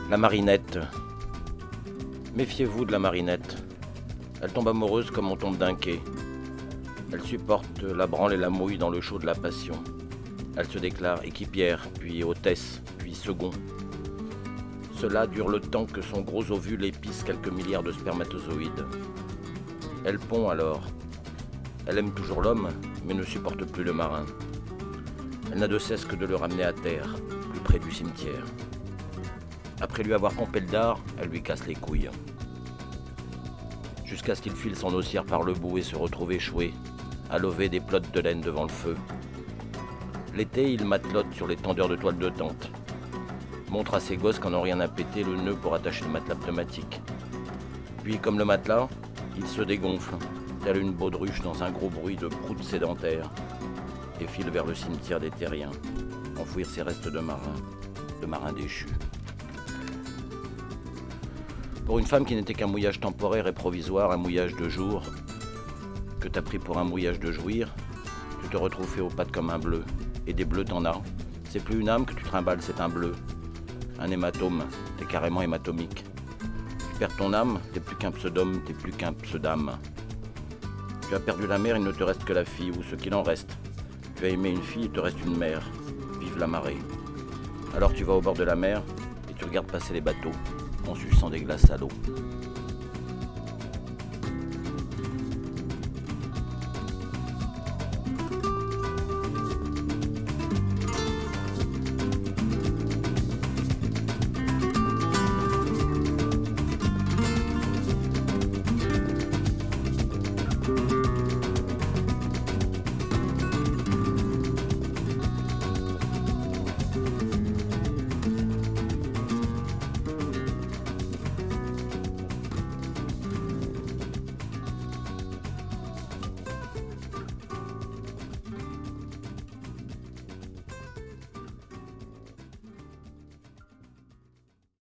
La marinette. Méfiez-vous de la marinette. Elle tombe amoureuse comme on tombe d'un quai. Elle supporte la branle et la mouille dans le chaud de la passion. Elle se déclare équipière, puis hôtesse, puis second. Cela dure le temps que son gros ovule épice quelques milliards de spermatozoïdes. Elle pond alors. Elle aime toujours l'homme, mais ne supporte plus le marin. Elle n'a de cesse que de le ramener à terre, plus près du cimetière. Après lui avoir pompé le dard, elle lui casse les couilles. Jusqu'à ce qu'il file son haussière par le bout et se retrouve échoué, à lever des plottes de laine devant le feu. L'été, il matelote sur les tendeurs de toile de tente. Montre à ses gosses qu'en n'ont rien à péter le nœud pour attacher le matelas pneumatique. Puis, comme le matelas, il se dégonfle, tel une baudruche dans un gros bruit de proutes sédentaires, et file vers le cimetière des terriens, enfouir ses restes de marins déchus. Pour une femme qui n'était qu'un mouillage temporaire et provisoire, un mouillage de jour, que t'as pris pour un mouillage de jouir, tu te retrouves fait aux pattes comme un bleu, et des bleus t'en as. C'est plus une âme que tu trimbales, c'est un bleu. Un hématome, t'es carrément hématomique. Tu perds ton âme, t'es plus qu'un pseudome, t'es plus qu'un pseudame. Tu as perdu la mère, il ne te reste que la fille, ou ce qu'il en reste. Tu as aimé une fille, il te reste une mère. Vive la marée. Alors tu vas au bord de la mer, et tu regardes passer les bateaux, en suçant des glaces à l'eau.